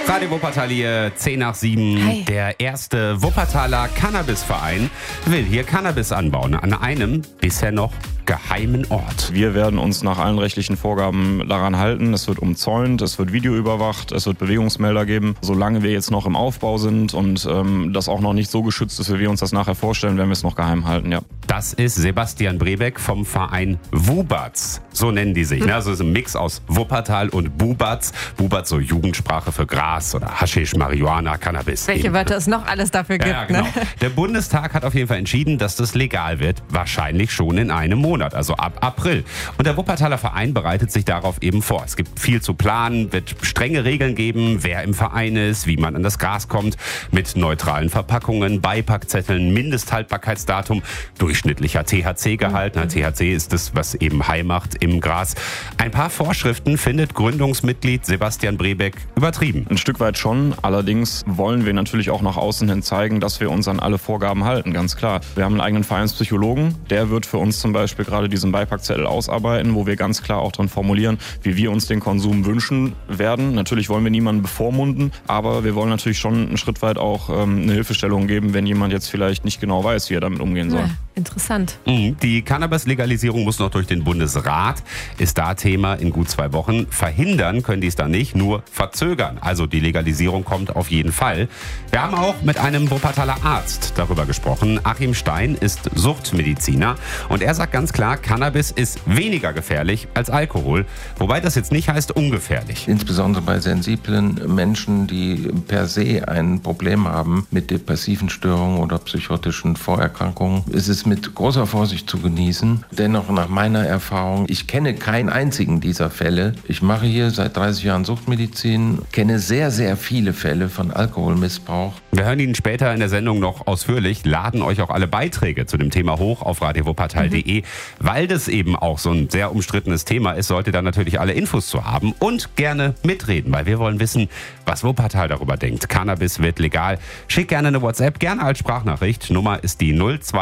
Radio Wuppertal hier, 6:10. Hi. Der erste Wuppertaler Cannabisverein will hier Cannabis anbauen, an einem bisher noch geheimen Ort. Wir werden uns nach allen rechtlichen Vorgaben daran halten. Es wird umzäunt, es wird videoüberwacht, es wird Bewegungsmelder geben. Solange wir jetzt noch im Aufbau sind und das auch noch nicht so geschützt ist, wie wir uns das nachher vorstellen, werden wir es noch geheim halten, ja. Das ist Sebastian Brebeck vom Verein WUBAZ. So nennen die sich. Ne? Also es ist ein Mix aus Wuppertal und Bubatz. Bubatz, so Jugendsprache für Gras oder Haschisch, Marihuana, Cannabis. Welche eben. Wörter es noch alles dafür gibt. Ja, genau. Ne? Der Bundestag hat auf jeden Fall entschieden, dass das legal wird. Wahrscheinlich schon in einem Monat, also ab April. Und der Wuppertaler Verein bereitet sich darauf eben vor. Es gibt viel zu planen, wird strenge Regeln geben, wer im Verein ist, wie man an das Gras kommt, mit neutralen Verpackungen, Beipackzetteln, Mindesthaltbarkeitsdatum, durchschnittlicher THC-Gehalt. THC ist das, was eben high macht im Gras. Ein paar Vorschriften findet Gründungsmitglied Sebastian Brebeck übertrieben. Ein Stück weit schon. Allerdings wollen wir natürlich auch nach außen hin zeigen, dass wir uns an alle Vorgaben halten, ganz klar. Wir haben einen eigenen Vereinspsychologen, der wird für uns zum Beispiel gerade diesen Beipackzettel ausarbeiten, wo wir ganz klar auch drin formulieren, wie wir uns den Konsum wünschen werden. Natürlich wollen wir niemanden bevormunden, aber wir wollen natürlich schon einen Schritt weit auch eine Hilfestellung geben, wenn jemand jetzt vielleicht nicht genau weiß, wie er damit umgehen soll. Ja, interessant. Die Cannabis-Legalisierung muss noch durch den Bundesrat, ist da Thema in gut 2 Wochen. Verhindern können die es dann nicht, nur verzögern. Also die Legalisierung kommt auf jeden Fall. Wir haben auch mit einem Wuppertaler Arzt darüber gesprochen. Achim Stein ist Suchtmediziner und er sagt ganz klar, Cannabis ist weniger gefährlich als Alkohol. Wobei das jetzt nicht heißt ungefährlich. Insbesondere bei sensiblen Menschen, die per se ein Problem haben mit depressiven Störungen oder psychotischen Vorerkrankungen, ist es mit großer Vorsicht zu genießen. Dennoch nach meiner Erfahrung, ich kenne keinen einzigen dieser Fälle. Ich mache hier seit 30 Jahren Suchtmedizin, kenne sehr, sehr viele Fälle von Alkoholmissbrauch. Wir hören Ihnen später in der Sendung noch ausführlich, laden euch auch alle Beiträge zu dem Thema hoch auf radiowuppertal.de. Weil das eben auch so ein sehr umstrittenes Thema ist, sollte da natürlich alle Infos zu haben und gerne mitreden, weil wir wollen wissen, was Wuppertal darüber denkt. Cannabis wird legal. Schick gerne eine WhatsApp, gerne als Sprachnachricht. Nummer ist die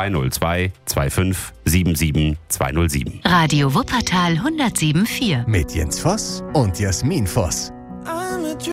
0202 25 77 207. Radio Wuppertal 107.4. Mit Jens Voss und Jasmin Voss.